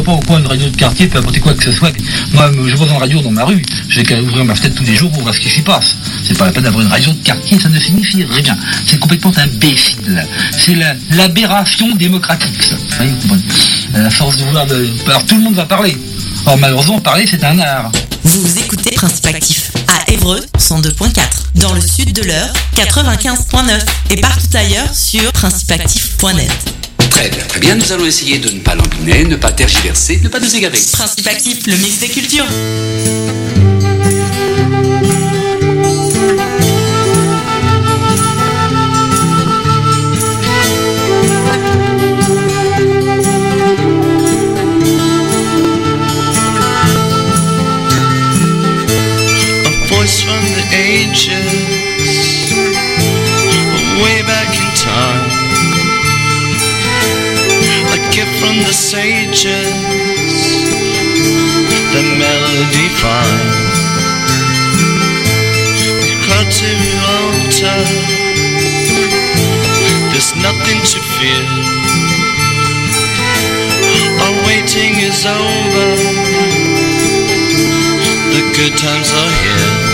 pas au coin une radio de quartier, peu importe quoi que ce soit. Moi, je vois une radio dans ma rue, je vais qu'à ouvrir ma fenêtre tous les jours pour voir ce qui s'y passe. C'est pas la peine d'avoir une radio de quartier, ça ne signifie rien. C'est complètement imbécile. C'est l'aberration démocratique, ça. Vous comprenez ? À force de vouloir alors tout le monde va parler. Or malheureusement, parler c'est un art. Vous écoutez Principe Actif à Évreux 102.4, dans le sud de l'Eure 95.9 et partout ailleurs sur principeactif.net. Très bien, nous allons essayer de ne pas l'embiner, ne pas tergiverser, ne pas nous égarer. Principe Actif, le mix des cultures. From the ages, way back in time, a gift from the sages, the melody fine, crowd to altar, there's nothing to fear, our waiting is over, the good times are here.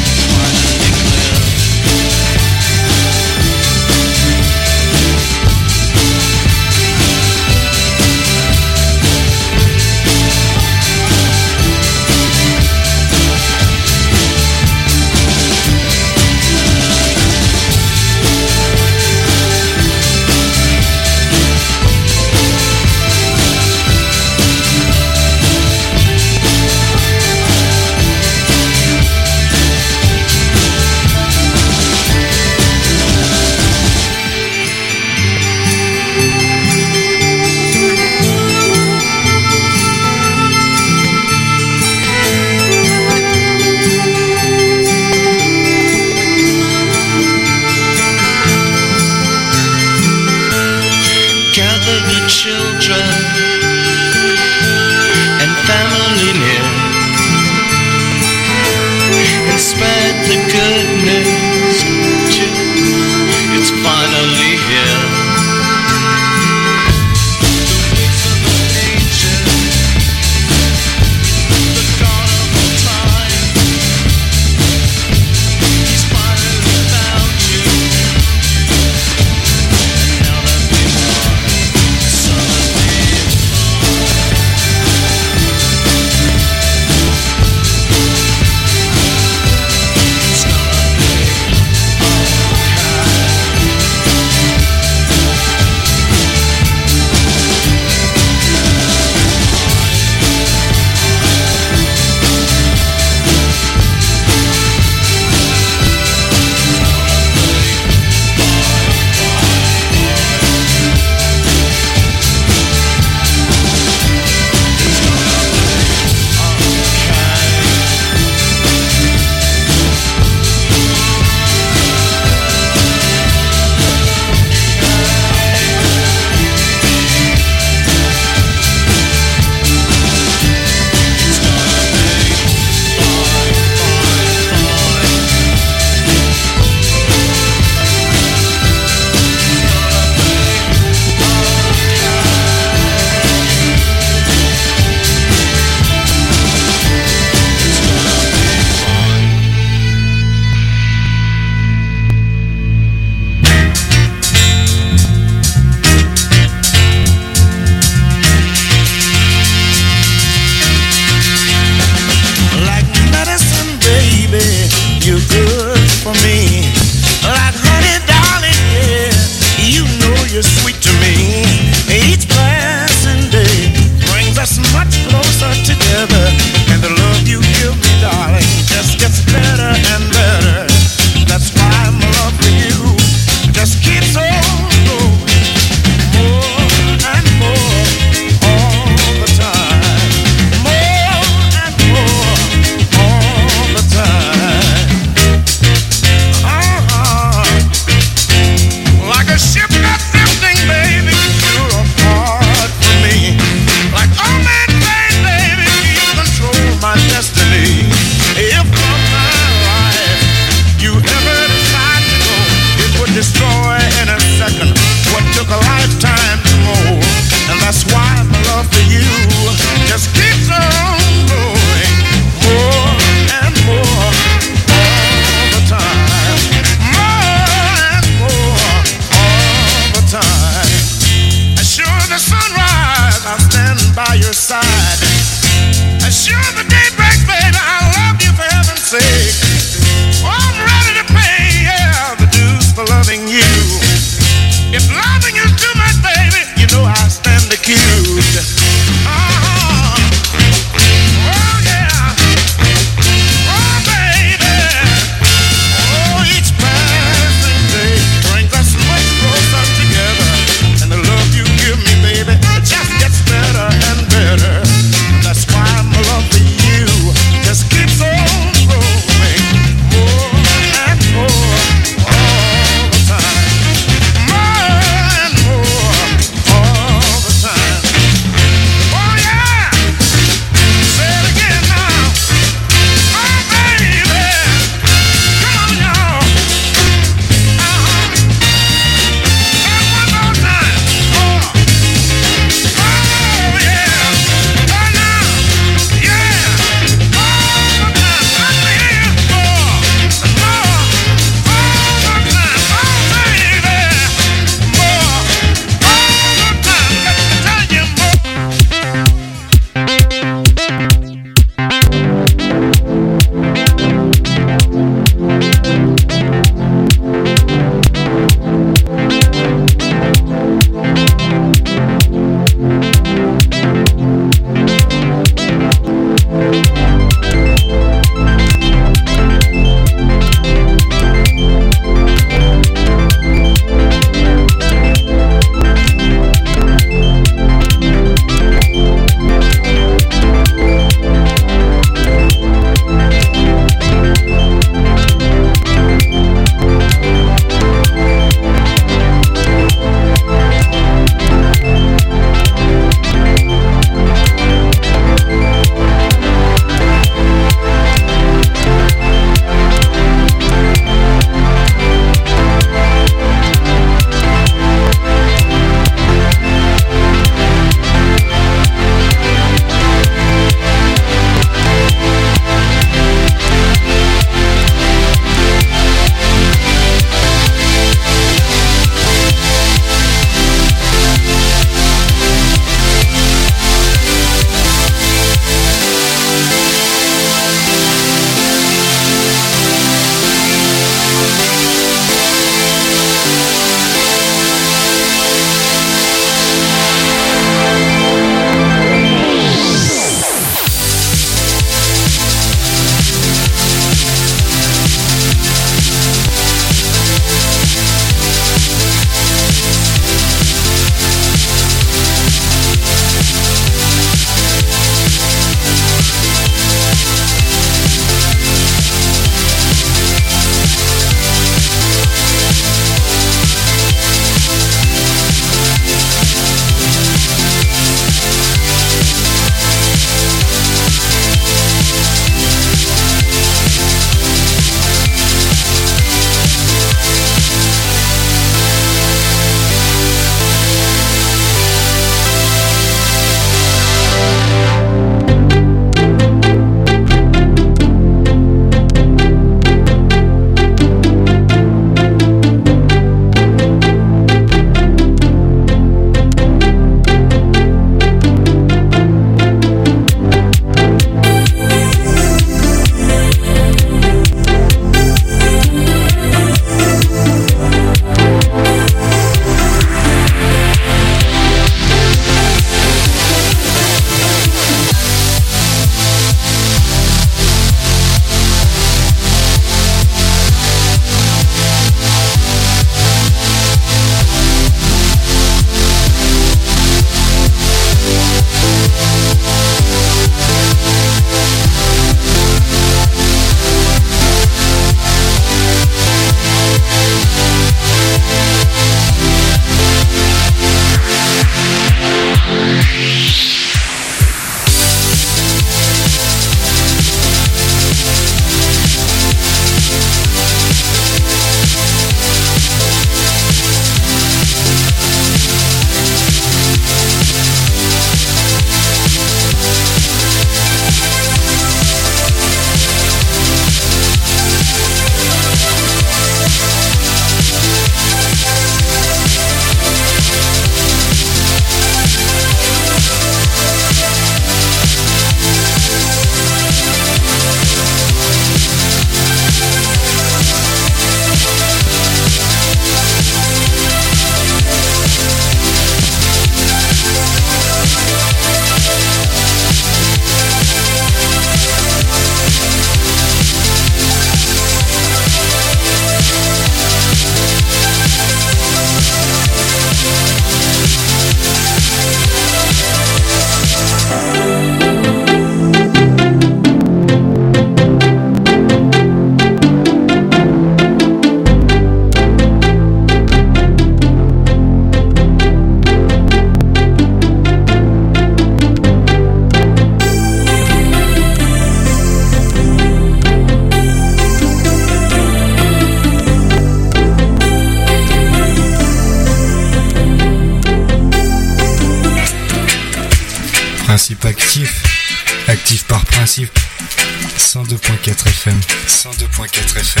Principe actif, actif par principe. 102.4 FM, 102.4 FM,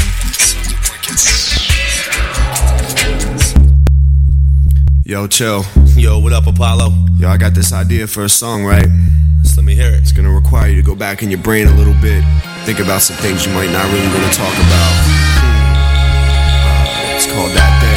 102.4. Yo, chill. Yo, what up, Apollo? Yo, I got this idea for a song, right? Just let me hear it. It's gonna require you to go back in your brain a little bit. Think about some things you might not really wanna talk about. It's called That Day.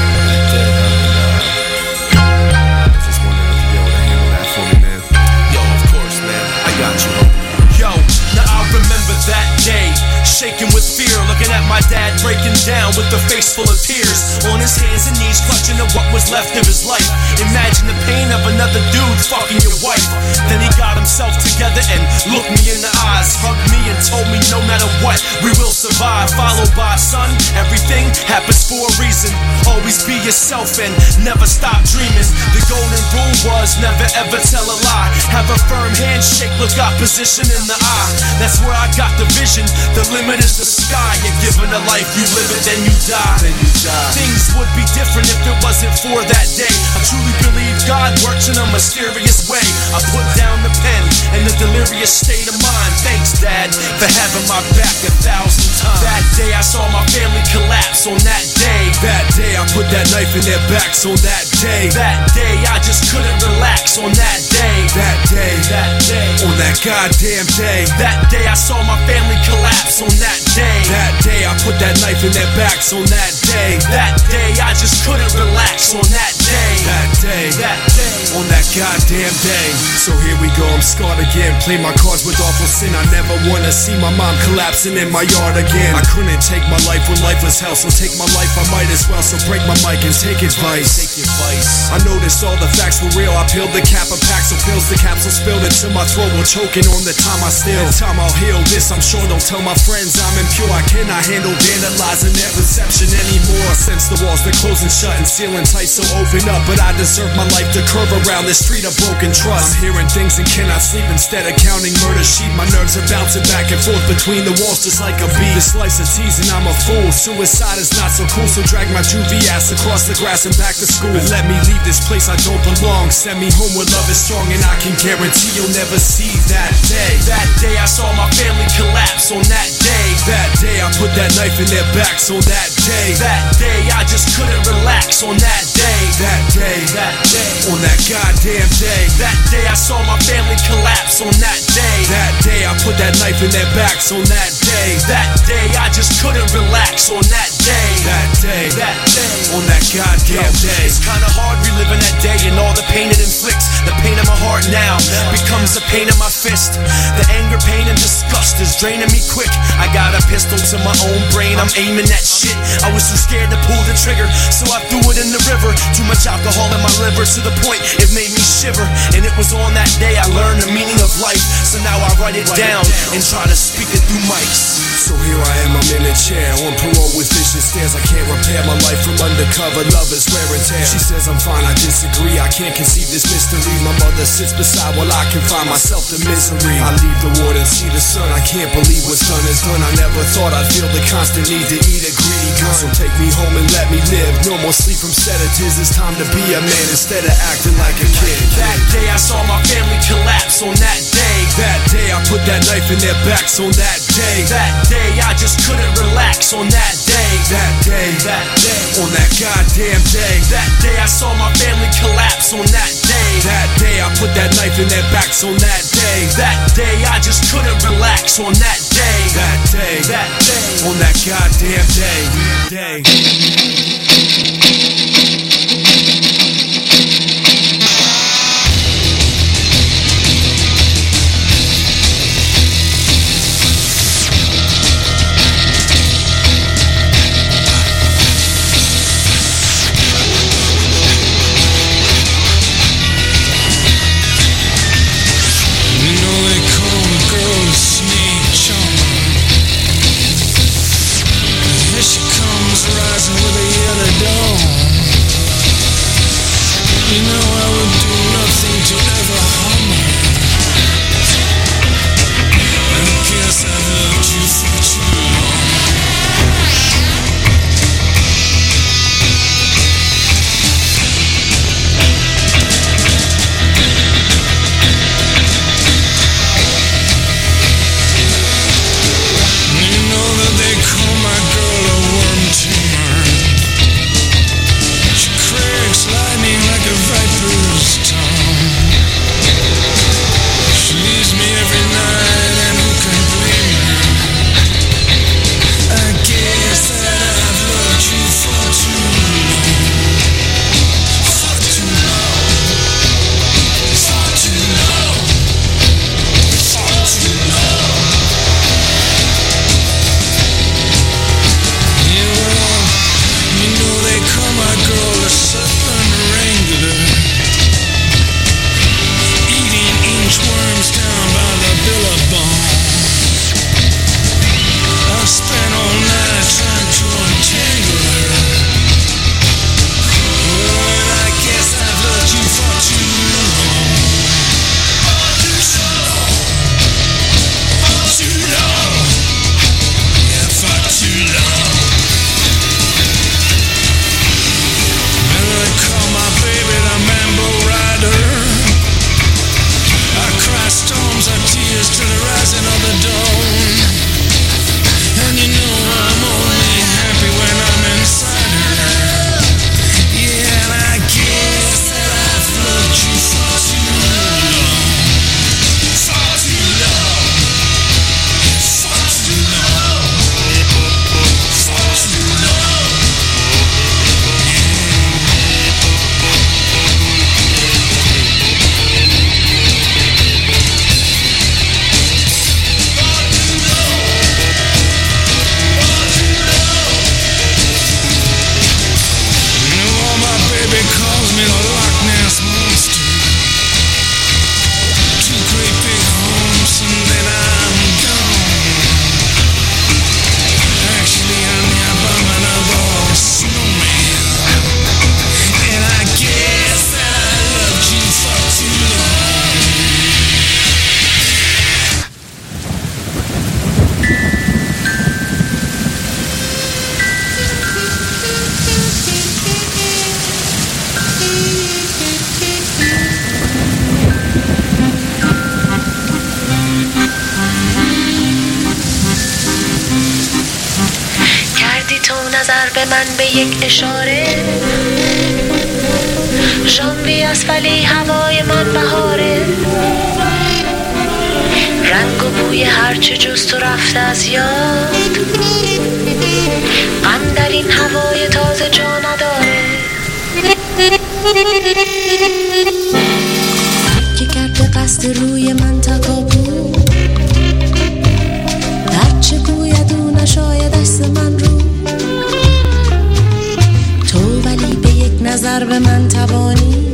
I was just wondering if you'd be able to handle that for me, man. Yo, of course, man. I got you. Yo, now I remember that day, shaking with fear, looking at my dad breaking down with a face full of tears, on his hands and knees clutching at what was left of his life. Imagine the pain of another dude fucking your wife. Then he got himself together and looked me in the eyes, hugged me and told me no matter what, we will survive. Followed by, son, everything happens for a reason. Always be yourself and never stop dreaming. The golden rule was never ever tell a lie. Have a firm handshake, look opposition in the eye. That's where I got the vision. The limit is the sky. You're given a life, you live it, then you die. Things would be different if it wasn't for that day. I truly believe God works in a mysterious way. I put down the pen in the delirious state of mind. Thanks, Dad, for having my back 1,000 times. That day I saw my family collapse. On that day, I put that knife in their backs. On that day, I just couldn't relax. On that day, on that goddamn day, that day I saw my family collapse. On that day, I put that knife in their backs. On that day, I just couldn't relax. On that day, on that goddamn day. So here we go, I'm scarred again. Play my cards with awful sin. I never wanna see my mom collapsing in my yard again. I couldn't take my life when life was hell, so take my life, I might as well. So break my mic and take advice. I noticed all the facts were real. I peeled the cap of packs, so pills the capsule spilled into my throat while choking on the time I steal. In time I'll heal this, I'm sure. Don't tell my friends I'm impure. I cannot handle vandalizing their perception anymore. Since the walls they're closing shut and sealing tight, so open up. But I deserve my life to curve around this street of broken trust. I'm hearing things and cannot sleep. Instead of counting murder sheep, my nerves are bouncing back and forth between the walls just like a bee. This life's a tease and I'm a fool. Suicide is not so cool, so drag my juvie ass across the grass and back to school. And let me leave this place, I don't belong. Send me home where love is strong, and I can guarantee you'll never see that day. That day I saw my family collapse. On that day I put that knife in their backs. On that day I just couldn't relax. On that day, on that goddamn day, that day I saw my family collapse. On that day I put that knife in their backs. On that day I just couldn't relax. On that day, on that goddamn day. It's kinda hard reliving that day and all the pain it inflicts. The pain in my heart now becomes the pain in my fist. The anger, pain, and disgust is draining me quick. I got a pistol to my own brain, I'm aiming that shit. I was too scared to pull the trigger, so I threw it in the river. Too much alcohol in my liver to the point it made me shiver. And it was on that day I learned the meaning of life. So now I write it down and try to speak it through mics. So here I am, I'm in a chair, on parole with vicious stares. I can't repair my life from undercover lovers, wear and tear. She says I'm fine, I disagree, I can't conceive this mystery. My mother sits beside while I confine myself to misery. I leave the ward and see the sun, I can't believe what's done is done. I never thought I'd feel the constant need to eat a greedy gun. So take me home and let me live, no more sleep from sedatives. It's time to be a man instead of acting like a kid. That day I saw my family collapse. On that day I put that knife in their backs. On that day I just couldn't relax. On that day, on that goddamn day, that day I saw my family collapse. On that day I put that knife in their backs. On that day I just couldn't relax. On that day, on that goddamn day. بی تو نظر به من به یک اشاره. ژانویه است ولی هوای من بهاره. رنگ و بوی هرچه جز تو رفته از یاد. غم در این هوای تازه جا نداره. که کرده قصد روی من تکاپو. هرچه گوید او نشاید دست من رو. تو ولی به یک نظر به من توانی.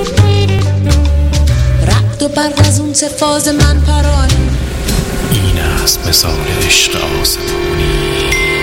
رعد و برق از اون فاز من پرانی. این است مثال عشق آسمانی.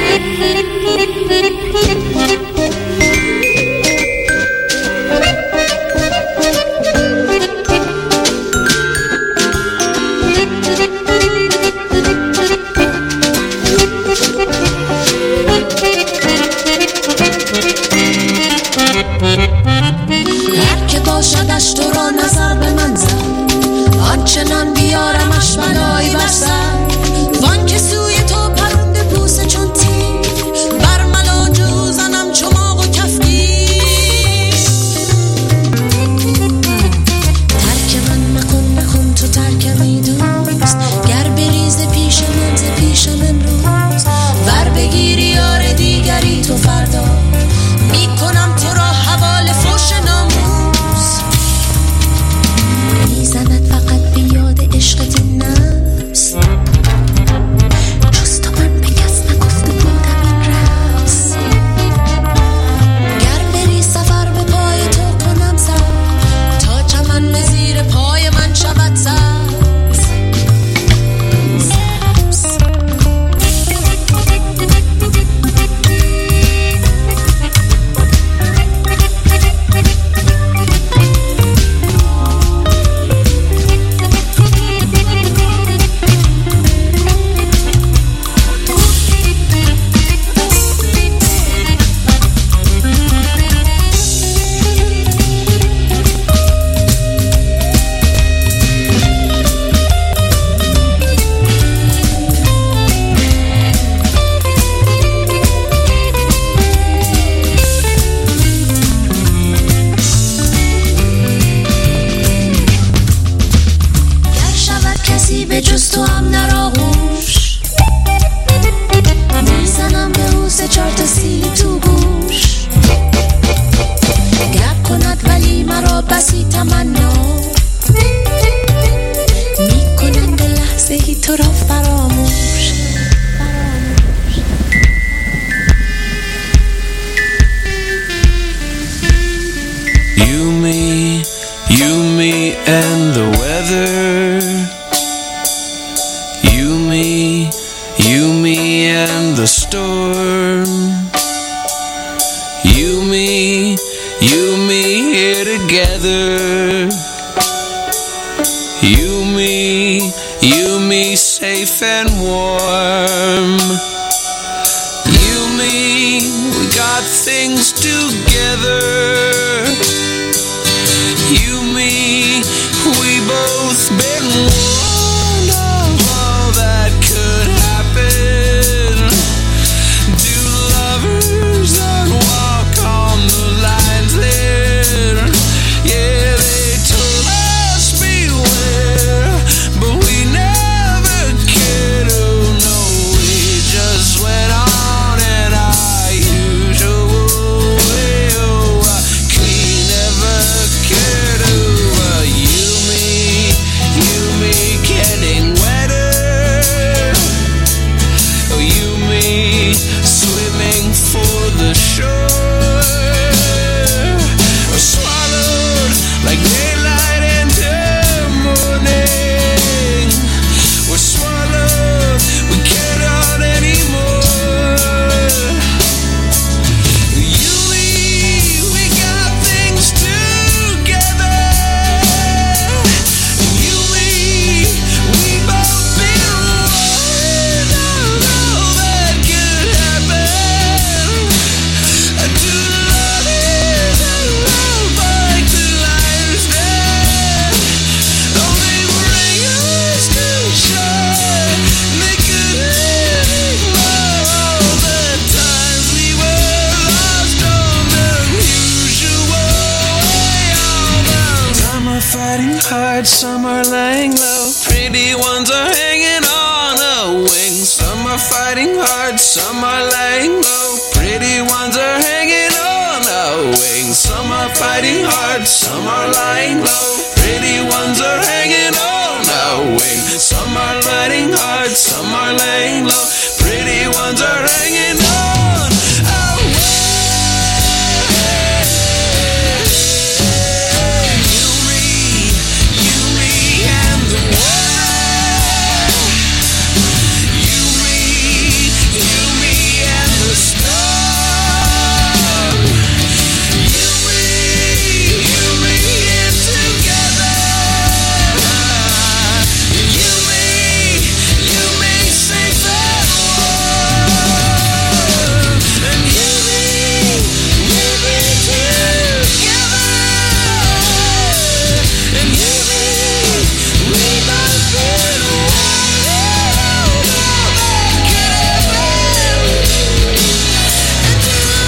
هر که باشدش تو را نظر به من زد. آنچنان بیارمش بلایی بر سر. وان که سوی تو پرنده بوسه چون تیر. بر ملاجو زنم چماق و کفگیر. ترک من مکن تو ترکمی دوست. گر بریز پیش من ز پیشم امروز. ور بگیری یار دیگری تو فردا. میکنم تو را حواله فوش ناموس. میزند فقط به یاد عشقت این نفس. جز تو من به کس نگفته بودم این رقص. گر بری سفر به پای تو کنم سر. تا چمن به زیر پای من شود سبز. به جز تو هم نراغوش. میزنم به او سه چار تا سیلی تو گوش. گپ کند ولی مرا بسی تمنا. میکنم به لحظه ای تو را فراموش. You, me and the weather. You, me and the storm. You, me here together. You, me safe and warm. You, me, we got things together. You, me, we both been warned of all that could happen. Do lovers not walk on the lines there? Yeah, they told us beware, but we never cared. Oh no, we just went on in our usual way. Oh, we never cared. Oh, you, me getting wetter. Oh, you, me swimming for the shore. Oh, swallowed like daylight into morning. We're swallowed, we can't run anymore. You, we got things together. You, we both been warned of all that could happen. fighting hard, some are laying low. Pretty ones are hanging on a wing. Some are fighting hard, some are lying low. Pretty ones are hanging on a wing. Some are fighting hard, some are laying low. Pretty ones are hanging on a wing. Yuri and the world. Yuri and the star. Yuri and together. Yumi save the world. And Yumi together. And Yumi, we must build a world together. And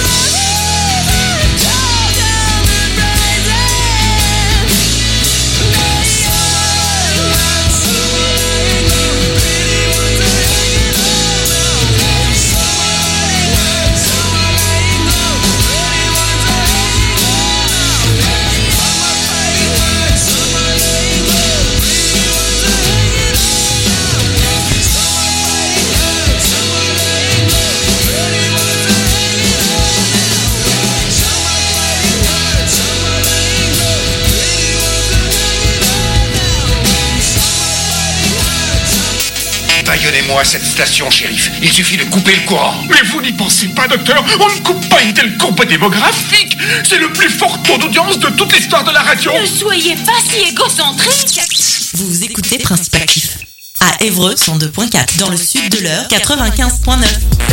Baillonnez-moi cette station, shérif. Il suffit de couper le courant. Mais vous n'y pensez pas, docteur. On ne coupe pas une telle courbe démographique. C'est le plus fort taux d'audience de toute l'histoire de la radio. Ne soyez pas si égocentrique. Vous écoutez Principe Actif à Évreux 102.4, dans le sud de l'Eure 95.9.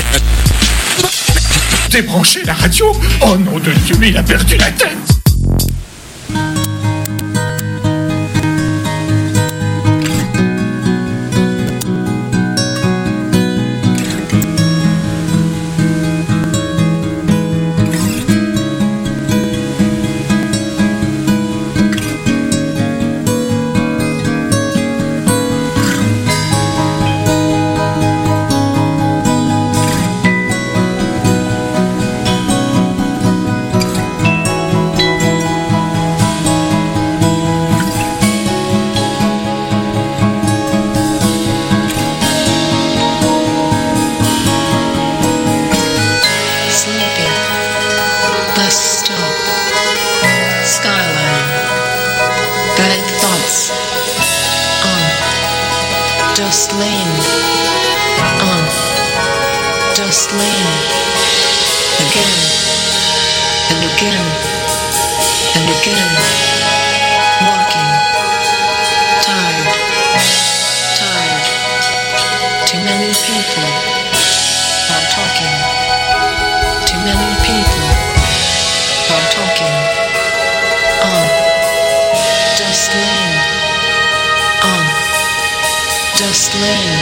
Débranchez la radio. Oh nom de Dieu, mais il a perdu la tête. Sleepy, bus stop, skyline, bad thoughts, on, dust lane, on, dust lane, again, and again, and again, walking, tired, too many people are talking. Too many people are talking on Dust Lane, on Dust Lane.